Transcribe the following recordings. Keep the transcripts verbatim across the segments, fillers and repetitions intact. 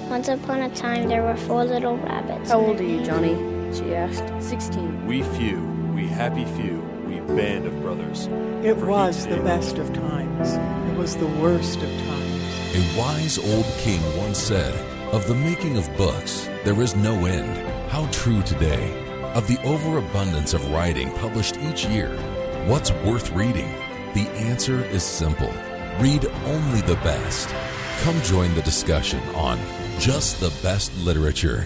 Once upon a time, there were four little rabbits. How old are you, Johnny? She asked. Sixteen. We few, we happy few, we band of brothers. It For was he the today- best of times. It was the worst of times. A wise old king once said, "Of the making of books, there is no end." How true today. Of the overabundance of writing published each year, what's worth reading? The answer is simple. Read only the best. Come join the discussion on Just the Best Literature.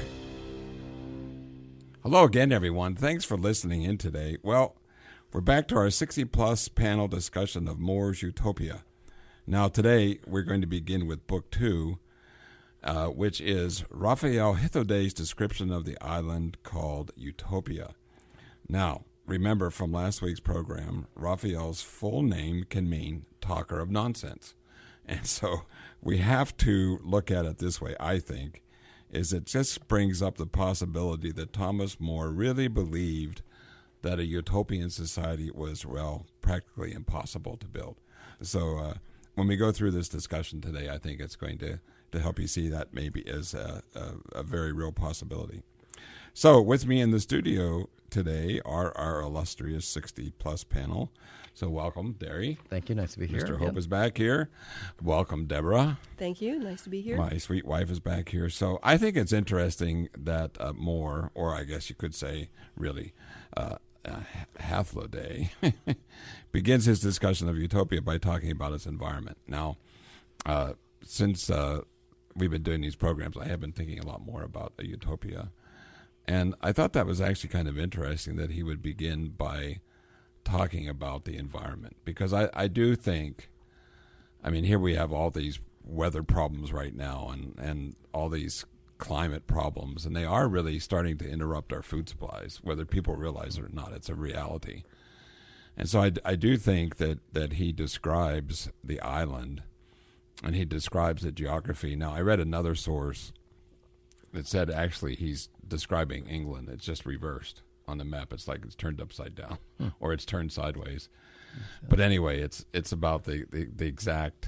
Hello again, everyone. Thanks for listening in today. Well, we're back to our sixty-plus panel discussion of More's Utopia. Now, today, we're going to begin with Book Two, uh, which is Raphael Hithaude's description of the island called Utopia. Now, remember from last week's program, Raphael's full name can mean talker of nonsense. And so we have to look at it this way, I think, is it just brings up the possibility that Thomas More really believed that a utopian society was, well, practically impossible to build. So uh, when we go through this discussion today, I think it's going to, to help you see that maybe as a, a, a very real possibility. So with me in the studio today are our illustrious sixty-plus panel. So welcome, Derry. Thank you. Nice to be here. Mister Yep. Hope is back here. Welcome, Deborah. Thank you. Nice to be here. My sweet wife is back here. So I think it's interesting that uh, More, or I guess you could say really, uh, uh, Hathloday, begins his discussion of utopia by talking about its environment. Now, uh, since uh, we've been doing these programs, I have been thinking a lot more about a utopia. And I thought that was actually kind of interesting that he would begin by talking about the environment, because I, I do think, I mean, here we have all these weather problems right now and, and all these climate problems, and they are really starting to interrupt our food supplies, whether people realize it or not. It's a reality. And so I, I do think that, that he describes the island and he describes the geography. Now, I read another source that said actually he's describing England. It's just reversed on the map. It's like it's turned upside down hmm. or it's turned sideways. But anyway, it's it's about the, the, the exact,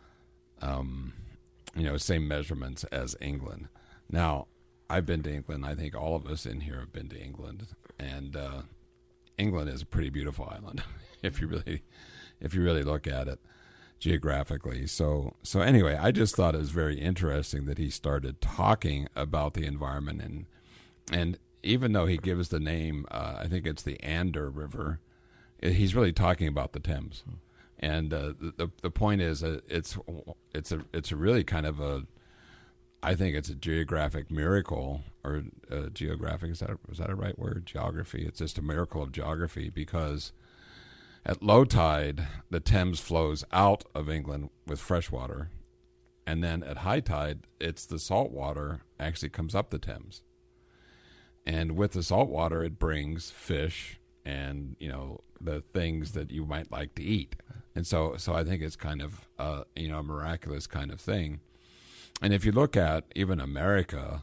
um, you know, same measurements as England. Now, I've been to England. I think all of us in here have been to England. And uh, England is a pretty beautiful island if you really if you really look at it geographically. So so anyway, I just thought it was very interesting that he started talking about the environment, and and even though he gives the name, uh, I think it's the Ander River, it, he's really talking about the Thames. Hmm. And uh, the, the the point is, uh, it's it's a it's a really kind of a, I think it's a geographic miracle, or uh, geographic is that a, is that a right word? Geography. It's just a miracle of geography, because at low tide, the Thames flows out of England with fresh water, and then at high tide, it's the salt water actually comes up the Thames. And with the salt water, it brings fish and, you know, the things that you might like to eat. And so so I think it's kind of, uh, you know, a miraculous kind of thing. And if you look at even America,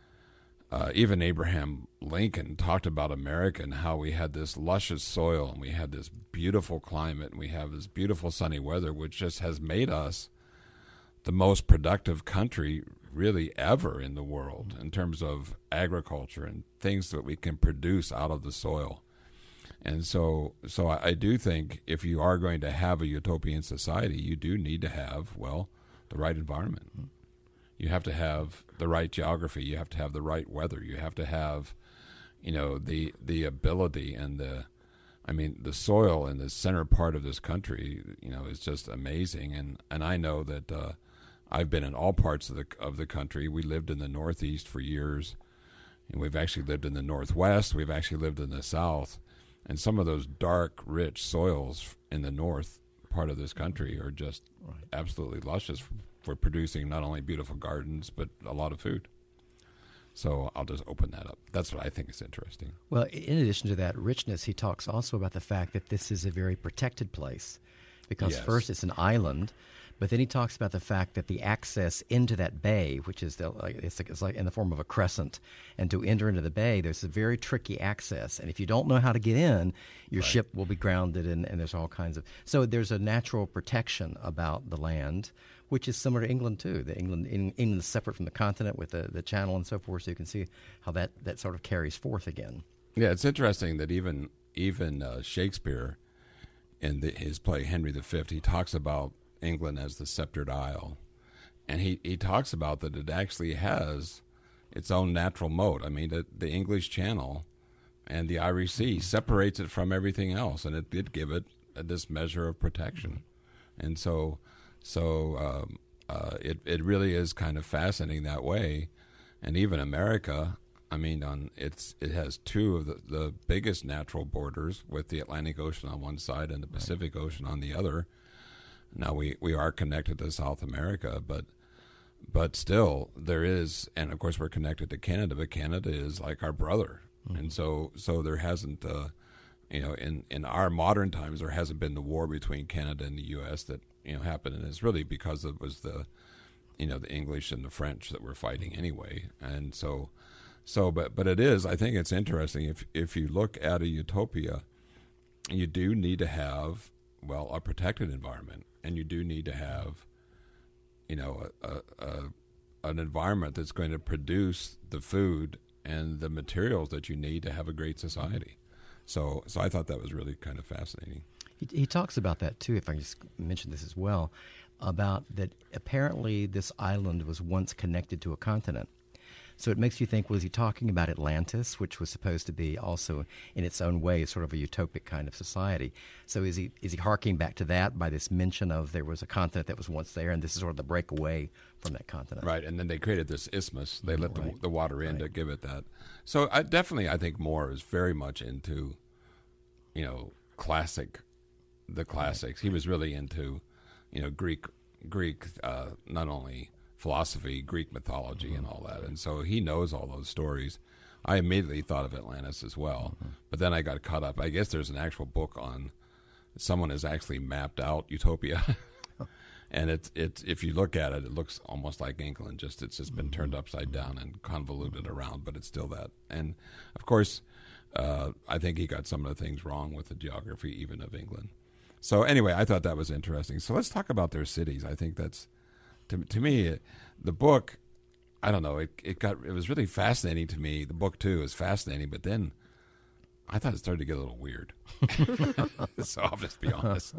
Uh, even Abraham Lincoln talked about America and how we had this luscious soil and we had this beautiful climate and we have this beautiful sunny weather, which just has made us the most productive country really ever in the world in terms of agriculture and things that we can produce out of the soil. And so so I, I do think if you are going to have a utopian society, you do need to have, well, the right environment. You have to have the right geography. You have to have the right weather. You have to have, you know, the the ability and the, I mean, the soil in the center part of this country, you know, is just amazing. And, and I know that uh, I've been in all parts of the of the country. We lived in the Northeast for years, and we've actually lived in the Northwest. We've actually lived in the South, and some of those dark, rich soils in the North part of this country are just right. absolutely luscious for producing not only beautiful gardens, but a lot of food. So I'll just open that up. That's what I think is interesting. Well, in addition to that richness, he talks also about the fact that this is a very protected place, because Yes. first it's an island, but then he talks about the fact that the access into that bay, which is the, like, it's, like, it's like in the form of a crescent, and to enter into the bay, there's a very tricky access. And if you don't know how to get in, your Right. ship will be grounded, and, and there's all kinds of... So there's a natural protection about the land, which is similar to England too. The England in, England is separate from the continent with the, the channel and so forth. So you can see how that, that sort of carries forth again. Yeah, it's interesting that even even uh, Shakespeare, in the, his play Henry the Fifth, he talks about England as the sceptered isle, and he, he talks about that it actually has its own natural moat. I mean, the, the English Channel and the Irish Sea separates it from everything else, and it did give it uh, this measure of protection. And so, so um, uh, it it really is kind of fascinating that way. And even America, I mean, on it's it has two of the, the biggest natural borders, with the Atlantic Ocean on one side and the Pacific right. Ocean on the other. Now we, we are connected to South America, but but still there is, and of course we're connected to Canada, but Canada is like our brother, mm-hmm. and so so there hasn't, uh, you know, in, in our modern times there hasn't been the war between Canada and the U S that you know happened, and it's really because it was the, you know, the English and the French that were fighting anyway, and so so but but it is, I think it's interesting if if you look at a utopia, you do need to have, well, a protected environment, and you do need to have, you know, a, a, a, an environment that's going to produce the food and the materials that you need to have a great society. So, so I thought that was really kind of fascinating. He, he talks about that too, if I just mention this as well, about that apparently this island was once connected to a continent. So it makes you think, was he talking about Atlantis, which was supposed to be also in its own way sort of a utopic kind of society? So is he is he harking back to that by this mention of there was a continent that was once there, and this is sort of the breakaway from that continent? Right, and then they created this isthmus. They let right. the, the water in right. to give it that. So I definitely, I think Moore is very much into, you know, classic, the classics. Right. He was really into, you know, Greek, Greek, uh, not only philosophy, Greek mythology, mm-hmm. and all that. And so he knows all those stories. I immediately thought of Atlantis as well, mm-hmm. but then I got caught up. I guess there's an actual book on, someone has actually mapped out Utopia. And it's it's if you look at it, it looks almost like England. Just it's just been turned upside down and convoluted around, but it's still that. And of course, uh, I think he got some of the things wrong with the geography, even of England. So anyway, I thought that was interesting. So let's talk about their cities. I think that's, to to me, it, the book. I don't know. It it got it was really fascinating to me. The book too is fascinating, but then I thought it started to get a little weird. So I'll just be honest.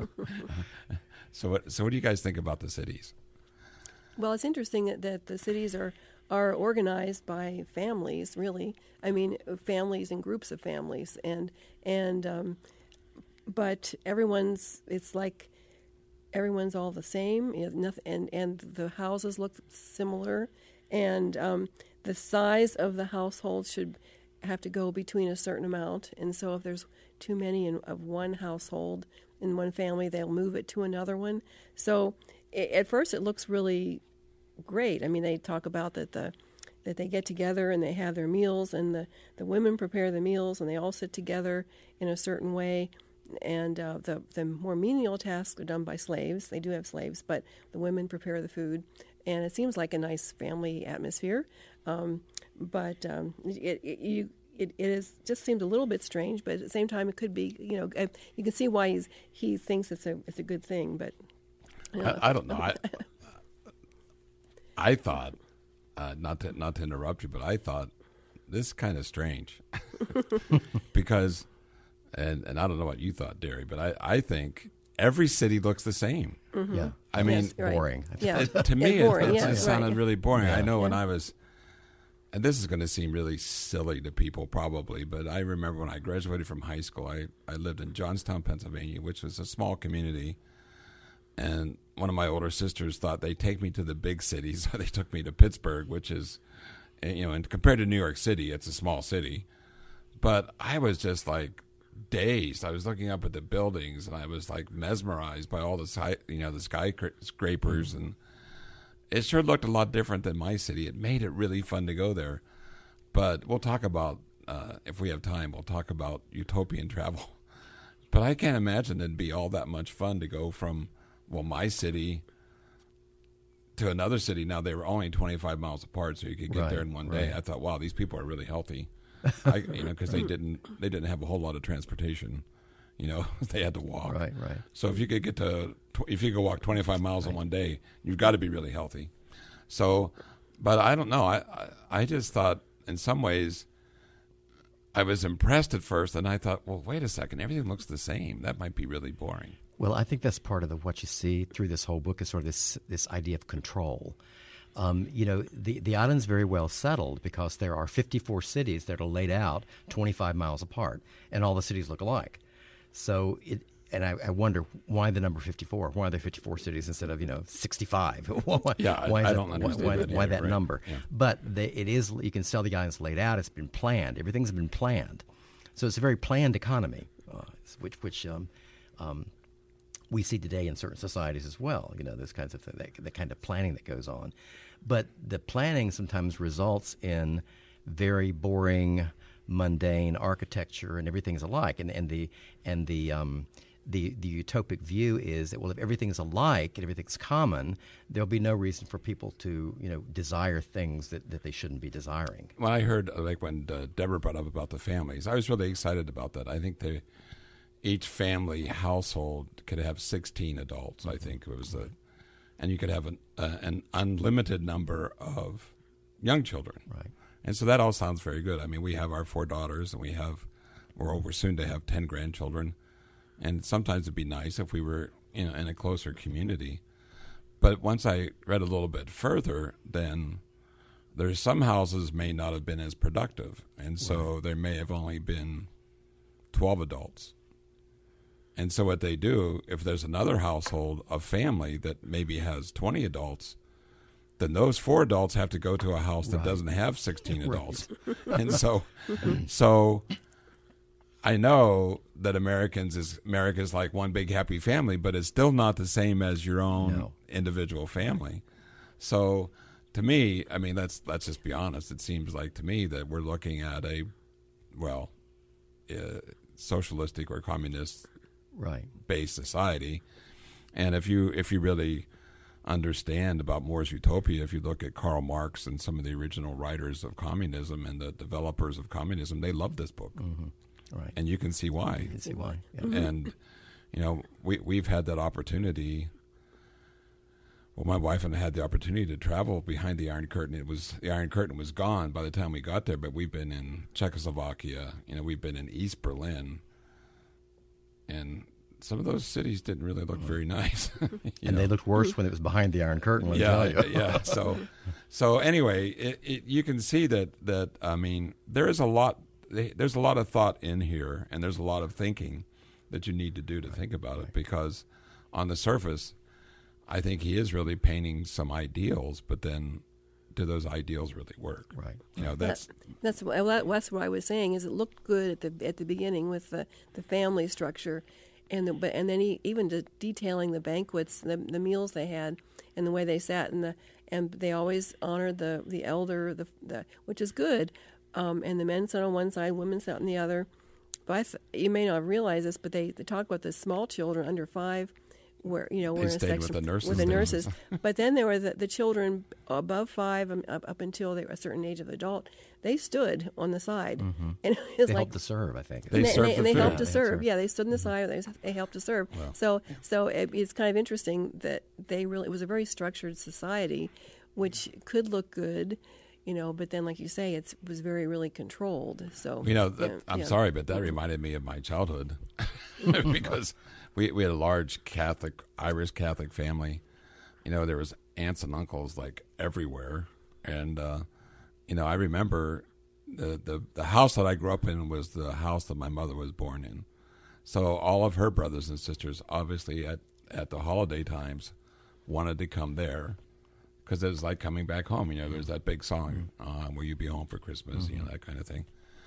So what, so what do you guys think about the cities? Well, it's interesting that, that the cities are, are organized by families, really. I mean, families and groups of families. And, and um, but everyone's, it's like everyone's all the same. You know, nothing, and, and the houses look similar. And um, the size of the household should have to go between a certain amount. And so if there's too many in, of one household in one family, they'll move it to another one. So it, at first it looks really great. I mean, they talk about that the that they get together and they have their meals, and the, the women prepare the meals, and they all sit together in a certain way. And uh, the, the more menial tasks are done by slaves. They do have slaves, but the women prepare the food. And it seems like a nice family atmosphere. Um, but um, it, it, you, it, it is, just seemed a little bit strange, but at the same time it could be, you know, uh, you can see why he's, he thinks it's a it's a good thing. But you know. I, I don't know. I, I thought, uh, not to not to interrupt you, but I thought this is kind of strange because, and and I don't know what you thought, Derry, but I, I think every city looks the same. Mm-hmm. Yeah, I mean, yes, right. boring. Yeah. It, to me, yeah, boring, it, it yeah, just sounded right. really boring. Yeah. I know yeah. when I was, and this is going to seem really silly to people probably, but I remember when I graduated from high school, I, I lived in Johnstown, Pennsylvania, which was a small community, and one of my older sisters thought they'd take me to the big cities, so they took me to Pittsburgh, which is, you know, and compared to New York City, it's a small city, but I was just like dazed. I was looking up at the buildings, and I was like mesmerized by all the sky, you know, the skyscrapers, and it sure looked a lot different than my city. It made it really fun to go there. But we'll talk about, uh, if we have time, we'll talk about utopian travel. But I can't imagine it'd be all that much fun to go from, well, my city to another city. Now, they were only twenty-five miles apart, so you could get right, there in one day. right. I thought, wow, these people are really healthy. I, you know, because they didn't they didn't have a whole lot of transportation, You know, they had to walk. Right, right. So if you could get to, if you could walk twenty-five miles in one day, you've got to be really healthy. So, but I don't know. I, I, I just thought in some ways I was impressed at first, and I thought, well, wait a second, everything looks the same. That might be really boring. Well, I think that's part of the, what you see through this whole book is sort of this this idea of control. Um, you know, the, the island's very well settled because there are fifty-four cities that are laid out twenty-five miles apart, and all the cities look alike. So, it, and I, I wonder why the number fifty-four? Why are there fifty-four cities instead of, you know, sixty-five? why, yeah, why I, I that, don't understand why, that why either, that right? number? Yeah. But they, it is, you can tell the island's laid out. It's been planned. Everything's been planned. So it's a very planned economy, uh, which which um, um, we see today in certain societies as well. You know, those kinds of things, the kind of planning that goes on. But the planning sometimes results in very boring, mundane architecture, and everything's alike. And and the and the um, the the utopic view is that, well, if everything's alike and everything's common, there'll be no reason for people to, you know, desire things that, that they shouldn't be desiring. When I heard, like when uh, Deborah brought up about the families, I was really excited about that. I think they, each family household could have sixteen adults. I think it was the, and you could have an uh, an unlimited number of young children. Right. And so that all sounds very good. I mean, we have our four daughters, and we have, we're over soon to have ten grandchildren. And sometimes it'd be nice if we were, you know, in a closer community. But once I read a little bit further, then there's some houses may not have been as productive, and so right. there may have only been twelve adults. And so what they do, if there's another household, a family that maybe has twenty adults, then those four adults have to go to a house that right. doesn't have sixteen adults. Right. And so, so I know that Americans is America's like one big happy family, but it's still not the same as your own no. individual family. So to me, I mean, let's let's just be honest. It seems like to me that we're looking at a, well, uh, socialistic or communist right. based society. And if you if you really understand about More's Utopia, if you look at Karl Marx and some of the original writers of communism and the developers of communism, they love this book. Mm-hmm. Right. And you can see why. You can see why. Yeah. Mm-hmm. And, you know, we, we've had that opportunity. Well, my wife and I had the opportunity to travel behind the Iron Curtain. It was the Iron Curtain was gone by the time we got there, but we've been in Czechoslovakia. You know, we've been in East Berlin. And some of those cities didn't really look very nice. and know? they looked worse when it was behind the Iron Curtain. Let me yeah, tell you. yeah. So, so anyway, it, it, you can see that that I mean, there is a lot. There's a lot of thought in here, and there's a lot of thinking that you need to do to right, think about right. it. Because on the surface, I think he is really painting some ideals, but then do those ideals really work? Right. You know, that's that, that's well, that's what I was saying. Is it looked good at the at the beginning with the, the family structure. And the, but and then he, even de- detailing the banquets, the the meals they had, and the way they sat, and the and they always honored the the elder, the, the which is good. Um, and the men sat on one side, women sat on the other. But I th- you may not have realized this, but they, they talk about the small children under five, where you know they we're in a stayed section with the nurses. with the nurses. But then there were the, the children above five, um, up, up until they were a certain age of adult. They stood on the side, mm-hmm. and it was they like helped to serve. I think they, they, served they, the they food. helped to Yeah, serve. they Yeah, they stood on the side. They, they helped to serve. Wow. So, so it, it's kind of interesting that they really it was a very structured society, which could look good, you know. But then, like you say, it was very really controlled. So you know, that, yeah, I'm yeah. sorry, but that reminded me of my childhood because we we had a large Catholic Irish Catholic family. You know, there was aunts and uncles like everywhere, and uh, you know, I remember. The, the the house that I grew up in was the house that my mother was born in. So all of her brothers and sisters, obviously at, at the holiday times, wanted to come there because it was like coming back home. You know, there's that big song, uh, "Will You Be Home for Christmas?" Mm-hmm. You know, that kind of thing.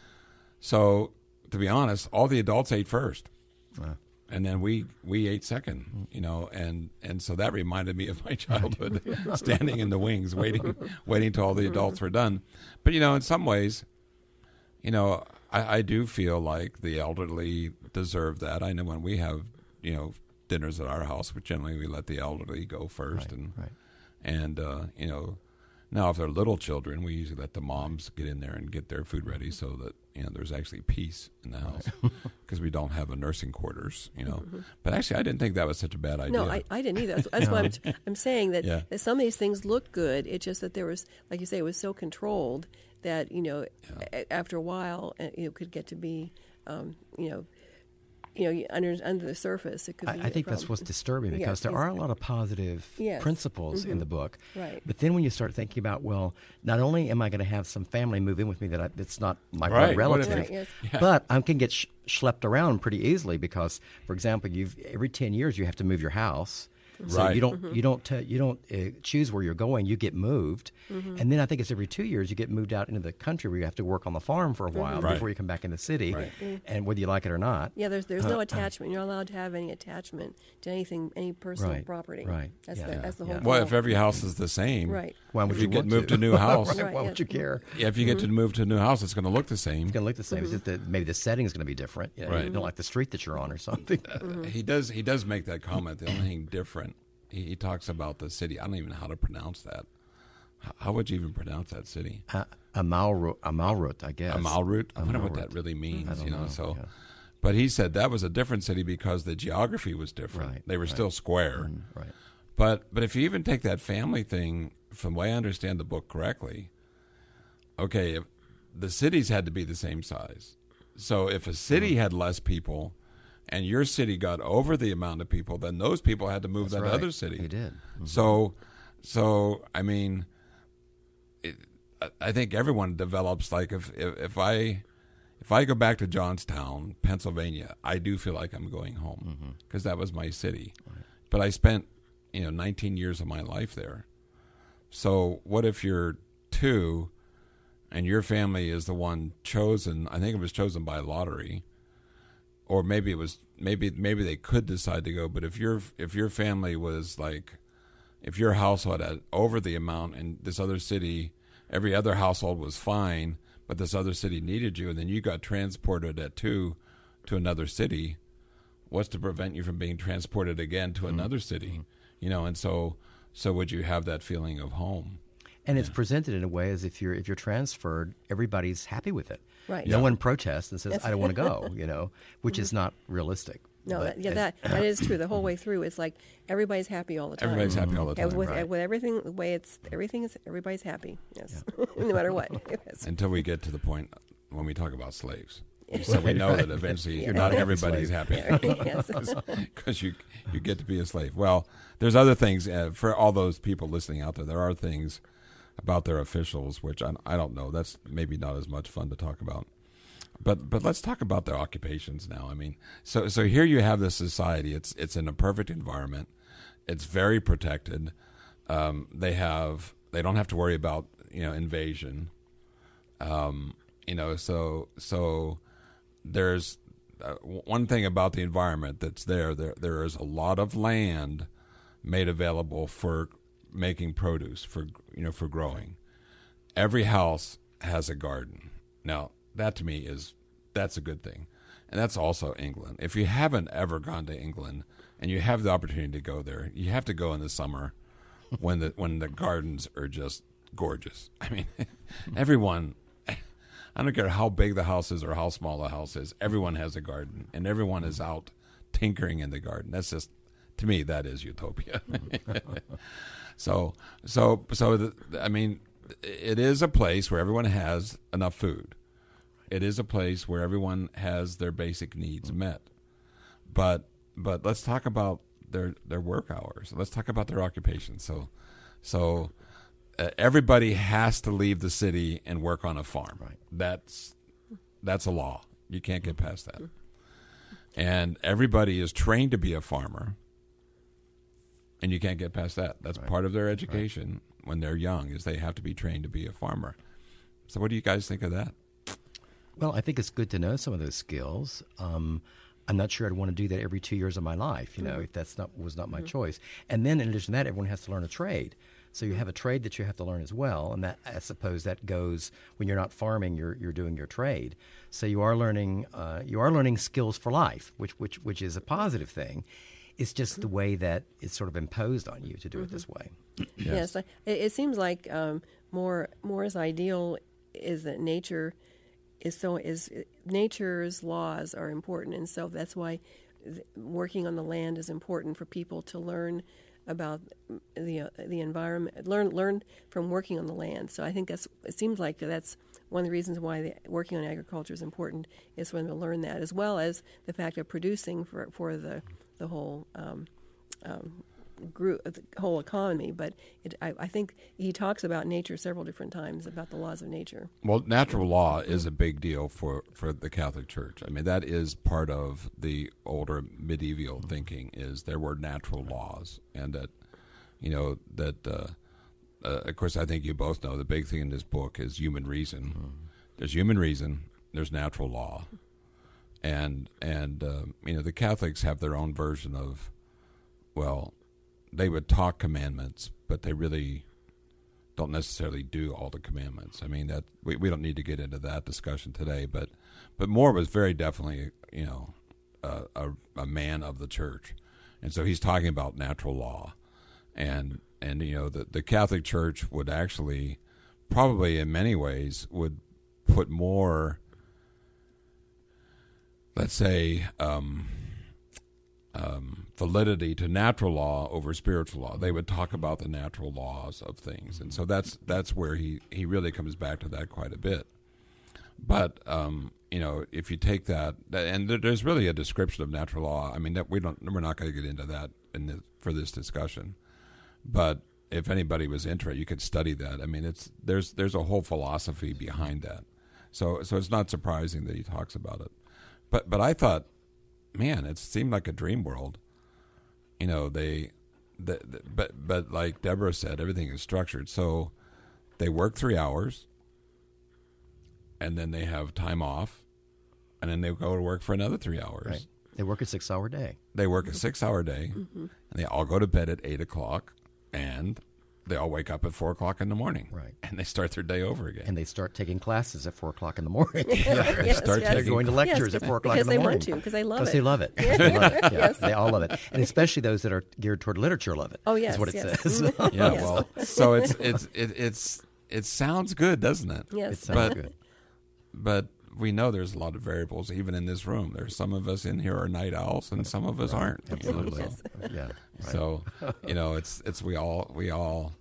So to be honest, all the adults ate first, uh. and then we we ate second. You know, and and so that reminded me of my childhood, standing in the wings, waiting waiting till all the adults were done. But you know, in some ways. You know, I, I do feel like the elderly deserve that. I know when we have, you know, dinners at our house, but generally we let the elderly go first, right, and right. and uh, you know, Now, if they're little children, we usually let the moms get in there and get their food ready so that, you know, there's actually peace in the house because we don't have a nursing quarters, you know. Mm-hmm. But actually, I didn't think that was such a bad idea. No, I, I didn't either. That's, that's why I'm, I'm saying that, Yeah. that some of these things look good. It's just that there was, like you say, it was so controlled that, you know, Yeah. a- after a while, uh, you know, could get to be, um, you know, you know, under under the surface, it could I, be. I a think that's problem. what's disturbing because Yes, there yes. are a lot of positive Yes. principles in the book. Right. But then when you start thinking about, well, not only am I going to have some family move in with me that I, that's not my Right. blood What if relative, Right, yes. but I can get sh- schlepped around pretty easily because, for example, you've every ten years you have to move your house. So Right. you don't you don't t- you don't uh, choose where you're going. You get moved, and then I think it's every two years you get moved out into the country where you have to work on the farm for a while Right. before you come back in the city, Right. and whether you like it or not. Yeah, there's there's no attachment. You're not allowed to have any attachment to anything, any personal Right, property. right. That's Yeah, the yeah, that's the yeah. whole. Well, goal. if every house is the same, Right. Why would if you, you get want moved to to? a new house, Right, Right, why yeah. would you care? yeah, if you get to move to a new house, it's going to look the same. It's going to look the same. It's just that maybe the setting is going to be different. You know, Right. You don't like the street that you're on or something. He does. He does make that comment. The only thing different, he, he talks about the city. I don't even know how to pronounce that. How, how would you even pronounce that city? uh, Amalrut, Amalrut, I guess. Amalrut. I wonder what Amalrut. that really means. I don't you know. know, So, yeah. but he said that was a different city because the geography was different. Right, They were right. still square. Mm, right. But but if you even take that family thing, from the way I understand the book correctly, okay, if the cities had to be the same size. So if a city had less people, and your city got over the amount of people, then those people had to move That's that right. other city. They did. Mhm. So so I mean, it, I- I think everyone develops like if, if if I. If I go back to Johnstown, Pennsylvania, I do feel like I'm going home because that was my city. But I spent, you know, nineteen years of my life there. So what if you're two and your family is the one chosen? I think it was chosen by lottery, or maybe it was maybe maybe they could decide to go. But if your if your family was like, if your household had over the amount and this other city, every other household was fine, but this other city needed you, and then you got transported at two to another city, what's to prevent you from being transported again to another city? You know, and so so would you have that feeling of home? And it's presented in a way as if you're if you're transferred, everybody's happy with it. Right. No Yeah. one protests and says, "I don't want to go," you know, which is not realistic. No, But that, yeah, as- that that is true. The whole way through, it's like everybody's happy all the time. Everybody's happy all the And time. with, Right. with everything, the way it's everything is everybody's happy. Yes, no matter what. Yes. Until we get to the point when we talk about slaves. So we know that eventually not everybody's happy. Yes. Because you you get to be a slave. Well, there's other things uh, for all those people listening out there. There are things about their officials which I, I don't know. That's maybe not as much fun to talk about. But but let's talk about their occupations now. I mean, so so here you have this society. It's it's in a perfect environment. It's very protected. Um, they have they don't have to worry about you know invasion. Um, you know, so so there's uh, one thing about the environment that's there. There there is a lot of land made available for making produce for you know for growing. Every house has a garden. Now that to me is that's a good thing, and that's also England. If you haven't ever gone to England and you have the opportunity to go there, you have to go in the summer when the when the gardens are just gorgeous. I mean, everyone. I don't care how big the house is or how small the house is. Everyone has a garden, and everyone is out tinkering in the garden. That's just, to me, that is utopia. so, so, so. The, I mean, it is a place where everyone has enough food. It is a place where everyone has their basic needs met. But, but let's talk about their their work hours. Let's talk about their occupation. So, so. Uh, everybody has to leave the city and work on a farm. Right. That's that's a law. You can't get past that. And everybody is trained to be a farmer, and you can't get past that. That's Right. part of their education when they're young, is they have to be trained to be a farmer. So what do you guys think of that? Well, I think it's good to know some of those skills. Um, I'm not sure I'd want to do that every two years of my life, you know, Mm-hmm. if that's not was not my choice. And then in addition to that, everyone has to learn a trade. So you have a trade that you have to learn as well, and that I suppose that goes when you're not farming, you're you're doing your trade. So you are learning uh, you are learning skills for life, which which which is a positive thing. It's just the way that it's sort of imposed on you to do it this way. Yes, I, it, it seems like um, more more is ideal is that nature is so is nature's laws are important, and so that's why th- working on the land is important for people to learn about the uh, the environment, learn learn from working on the land. So I think that's it seems like that's one of the reasons why the, working on agriculture is important, is for them to learn that, as well as the fact of producing for for the the whole um, um, group, the whole economy. But it, I, I think he talks about nature several different times, about the laws of nature. Well, natural law is a big deal for, for the Catholic Church. I mean, that is part of the older medieval thinking, is there were natural laws, and that, you know, that, uh, uh, of course, I think you both know the big thing in this book is human reason. Mm-hmm. There's human reason, there's natural law. And, and uh, you know, the Catholics have their own version of, well, they would talk commandments, but they really don't necessarily do all the commandments. I mean, that we, we don't need to get into that discussion today, but but Moore was very definitely, you know, a, a, a man of the church, and so he's talking about natural law, and and you know the the Catholic Church would actually probably in many ways would put more, let's say, um, um, validity to natural law over spiritual law. They would talk about the natural laws of things, and so that's that's where he, he really comes back to that quite a bit. But um, you know, if you take that, and there's really a description of natural law. I mean, that we don't we're not going to get into that in the, for this discussion. But if anybody was interested, you could study that. I mean, it's there's there's a whole philosophy behind that. So so it's not surprising that he talks about it. But but I thought, man, it seemed like a dream world. You know, they, the, the, but but like Deborah said, everything is structured. So they work three hours, and then they have time off, and then they go to work for another three hours. Right. They work a six-hour day. They work a six-hour day, mm-hmm. and they all go to bed at eight o'clock, and they all wake up at four o'clock in the morning. Right. And they start their day over again. And they start taking classes at four o'clock in the morning. yes, they start yes. They're going to lectures yes, at four o'clock in the morning. Because they want to, because they love it. Because they love it. They love it. Yeah, yes. They all love it. And especially those that are geared toward literature love it. Oh, yes. That's what it yes. says. Yeah, Yes. well, so it's it's it, it's it sounds good, doesn't it? Yes. It sounds But- good. But we know there's a lot of variables, even in this room. There's some of us in here are night owls, and some of us aren't. you know, Absolutely. so- Yeah. Right. So, you know, it's it's we all we all.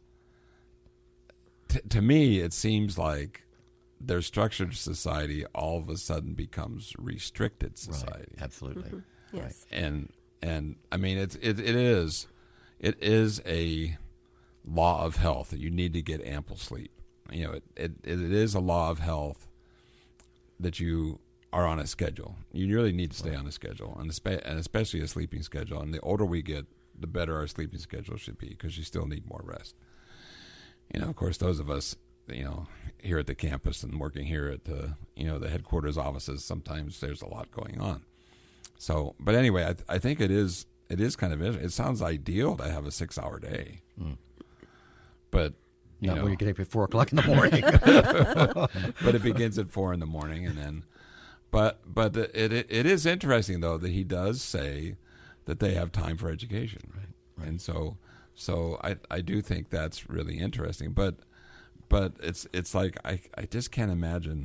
T- to me, it seems like their structured society all of a sudden becomes restricted society, Right. Absolutely. Mm-hmm. Yes. and and I mean it's it it is it is a law of health that you need to get ample sleep. You know, it it, it is a law of health that you are on a schedule. You really need to stay on a schedule, and, espe- and especially a sleeping schedule. And the older we get, the better our sleeping schedule should be, because you still need more rest. You know, of course, those of us, you know, here at the campus and working here at the, you know, the headquarters offices, sometimes there's a lot going on. So, but anyway, I, th- I think it is it is kind of it sounds ideal to have a six hour day, mm. but you Not know, when you get up at four o'clock in the morning. but it begins at four in the morning, and then, but but the, it, it it is interesting though that he does say that they have time for education, Right, right. and so so I I do think that's really interesting, but but it's it's like I I just can't imagine,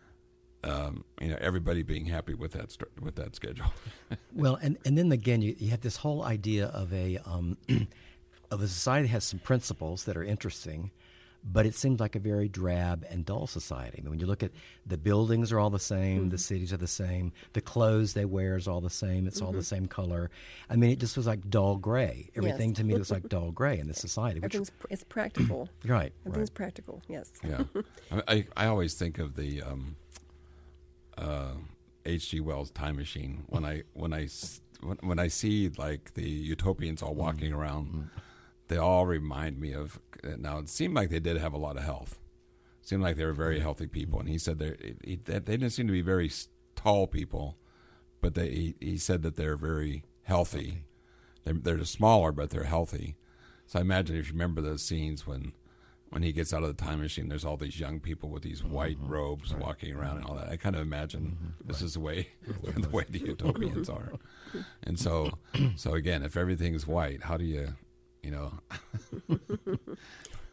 um, you know, everybody being happy with that st- with that schedule. Well, and, and then again, you, you have this whole idea of a um, of a society that has some principles that are interesting, but it seems like a very drab and dull society. I mean, when you look at the buildings are all the same, mm-hmm. the cities are the same, the clothes they wear is all the same, it's mm-hmm. all the same color. I mean, it just was like dull gray. Everything Yes. to me was like dull gray in this society. Which, Everything's pr- it's practical. right, Everything's right. practical. Yes. Yeah, I, I I always think of the um, uh, H G Wells Time Machine when I when I s- when, when I see like the utopians all walking Mm-hmm. around. They all remind me of. Now it seemed like they did have a lot of health. It seemed like they were very healthy people, and he said they he, they didn't seem to be very s- tall people, but they he, he said that they're very healthy. They're they're smaller, but they're healthy. So I imagine if you remember those scenes when when he gets out of the time machine, there's all these young people with these white mm-hmm. robes right. walking around and all that. I kind of imagine mm-hmm. this right. is the way the way the utopians are. And so so again, if everything's white, how do you You know,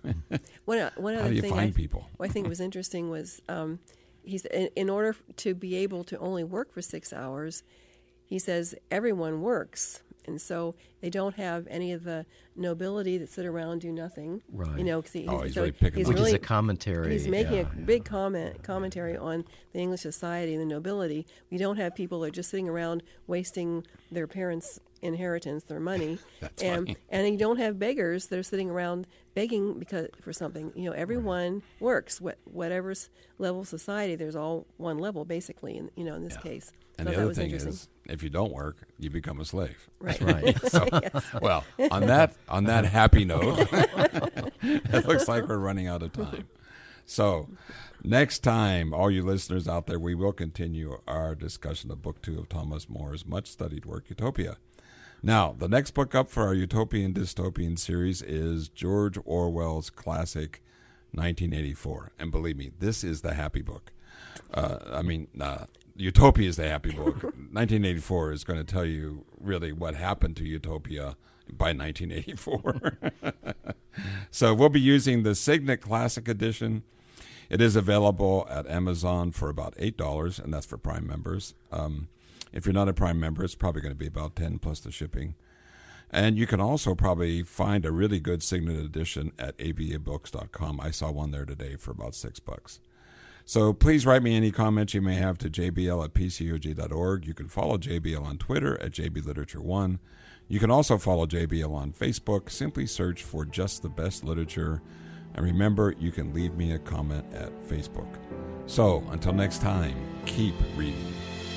One, one How other do you thing find I, people? what I think was interesting was um, he's in, in order to be able to only work for six hours, he says everyone works. And so they don't have any of the nobility that sit around do nothing. Right. You know, 'cause he, Oh, he's so really picking he's on Which really, is a commentary. He's making yeah, a yeah. big comment commentary on the English society and the nobility. We don't have people that are just sitting around wasting their parents' inheritance, their money. That's and funny. and you don't have beggars that are sitting around begging because for something. You know, everyone works. What whatever s- level of society, there's all one level basically. In, you know, in this Yeah. case. And So the that other was thing interesting. is, if you don't work, you become a slave. Right. Right. Yes. Well, on that on that happy note, it looks like we're running out of time. So, next time, all you listeners out there, we will continue our discussion of Book Two of Thomas More's much-studied work, Utopia. Now, the next book up for our Utopian Dystopian series is George Orwell's classic nineteen eighty-four. And believe me, this is the happy book. Uh, I mean, uh, Utopia is the happy book. nineteen eighty-four is going to tell you really what happened to Utopia by nineteen eighty-four. So we'll be using the Signet Classic Edition. It is available at Amazon for about eight dollars, and that's for Prime members. Um, if you're not a Prime member, it's probably going to be about ten dollars plus the shipping. And you can also probably find a really good Signet edition at A B A books dot com. I saw one there today for about six bucks. So please write me any comments you may have to j b l at p c o g dot org. You can follow J B L on Twitter at j b literature one. You can also follow J B L on Facebook. Simply search for Just the Best Literature. And remember, you can leave me a comment at Facebook. So until next time, keep reading.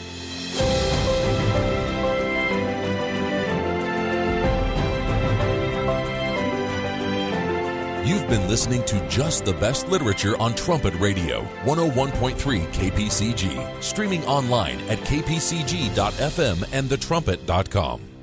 You've been listening to Just the Best Literature on Trumpet Radio, one oh one point three K P C G, streaming online at k p c g dot f m and the trumpet dot com.